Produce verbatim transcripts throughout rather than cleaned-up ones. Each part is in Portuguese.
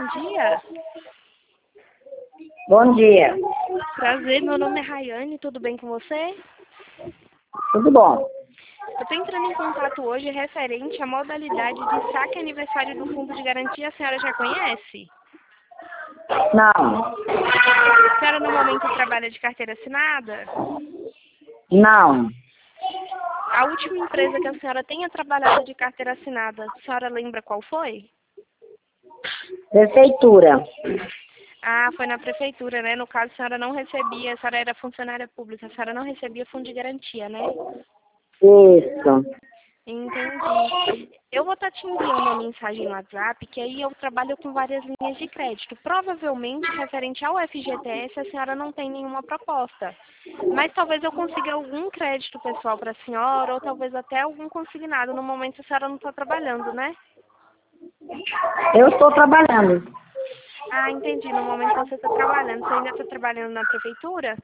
bom dia. Bom dia. Prazer, meu nome é Rayane, tudo bem com você? Tudo bom? Eu estou entrando em contato hoje referente à modalidade de saque aniversário do Fundo de Garantia. A senhora já conhece? Não. A senhora no momento trabalha de carteira assinada? Não. A última empresa que a senhora tenha trabalhado de carteira assinada, a senhora lembra qual foi? Prefeitura. Ah, foi na prefeitura, né? No caso, a senhora não recebia, a senhora era funcionária pública, a senhora não recebia fundo de garantia, né? Isso. Entendi. Eu vou estar te enviando uma mensagem no WhatsApp, que aí eu trabalho com várias linhas de crédito. Provavelmente, referente ao F G T S, a senhora não tem nenhuma proposta. Mas talvez eu consiga algum crédito pessoal para a senhora, ou talvez até algum consignado. No momento, a senhora não está trabalhando, né? Eu estou trabalhando. Ah, entendi. No momento você está trabalhando. Você ainda está trabalhando na prefeitura?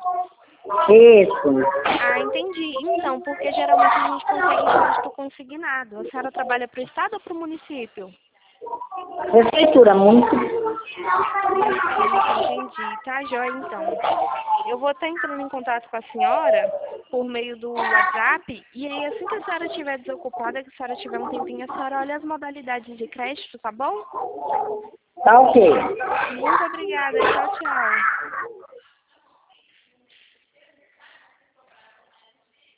Isso. Ah, entendi. Então, porque geralmente a gente consegue crédito consignado. A senhora trabalha para o estado ou para o município? Prefeitura, muito. Município, entendi. Tá, joia, então. Eu vou estar entrando em contato com a senhora por meio do WhatsApp, e aí assim que a senhora estiver desocupada, que a senhora tiver um tempinho, a senhora olha as modalidades de crédito, tá bom? Tá ok. Muito obrigada. Tchau, tchau.